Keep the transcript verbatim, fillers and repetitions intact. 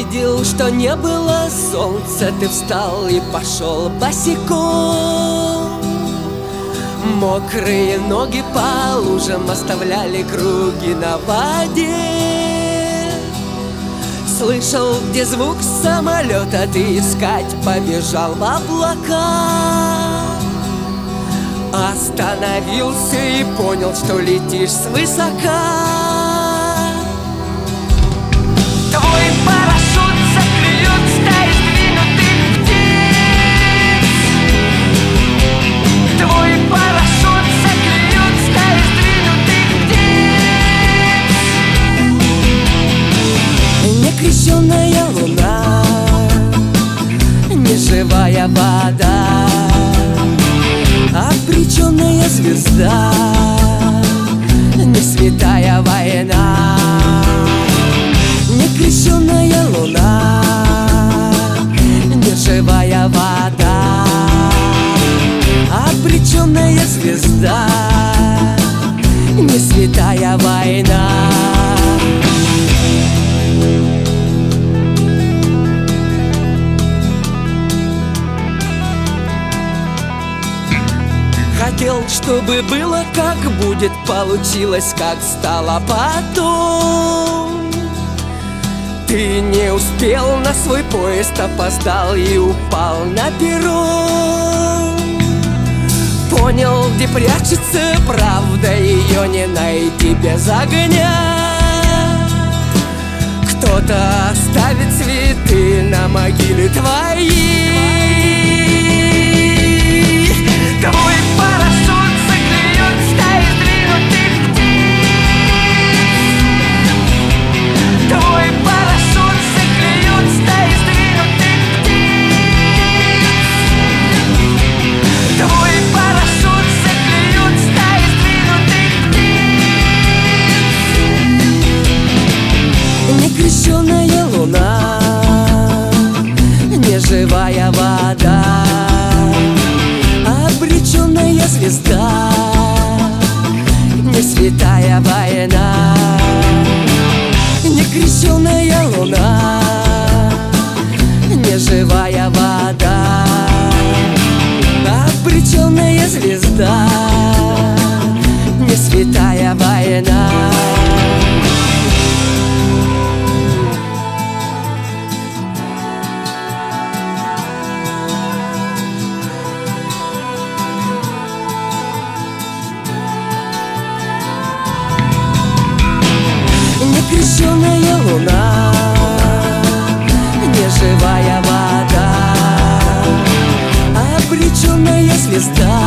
увидел, что не было солнца, ты встал и пошел босиком. Мокрые ноги по лужам оставляли круги на воде. Слышал, где звук самолета, ты искать побежал в облака. Остановился и понял, что летишь свысока. Твой парашют заклюет стаи сдвинутых птиц. Твой парашют заклюет стаи сдвинутых птиц. Некрещенная луна, неживая вода, обреченная звезда, не святая война. Некрещенная луна, неживая вода, обреченная звезда, не святая война. Хотел, чтобы было как будет, получилось как стало потом. Ты не успел на свой поезд, опоздал и упал на перрон. Понял, где прячется правда, ее не найти без огня. Кто-то оставит цветы на могиле твоей. Твой парашют заклюет стаи сдвинутых птиц. Твой парашют заклюет стаи сдвинутых птиц. Твой парашют заклюет стаи сдвинутых птиц. Некрещенная луна, неживая вода, обреченная звезда, не святая война. Некрещенная луна, неживая вода, обреченная звезда, не святая война. Некрещенная луна, неживая вода, обреченная звезда,